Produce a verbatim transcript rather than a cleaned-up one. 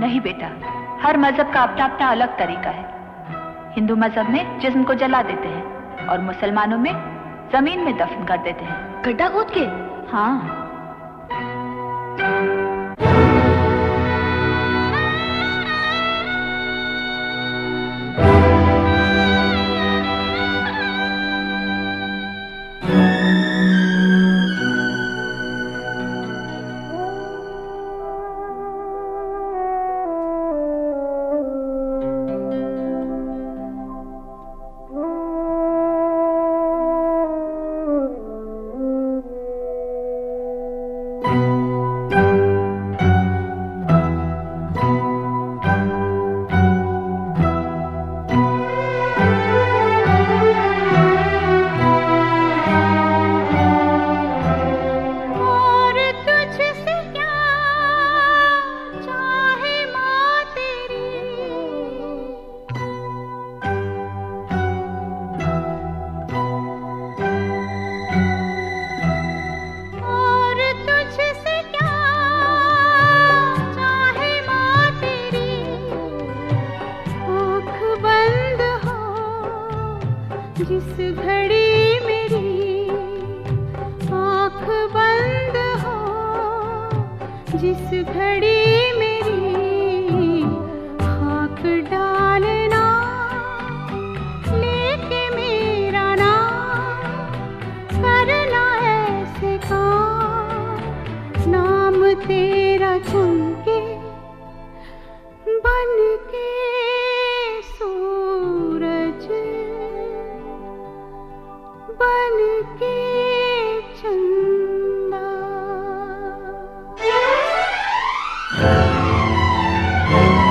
नहीं बेटा, हर मजहब का अपना अपना अलग तरीका है। हिंदू मजहब में जिस्म को जला देते हैं और मुसलमानों में जमीन में दफन कर देते हैं। गड्ढा खोद के? हाँ। जिस घड़ी मेरी आँख बंद हो, जिस घड़ी मेरी खाक डालना, लेके मेरा नाम करना ऐसे काम, नाम तेरा चुन के बन के सूरज बन के चंदा।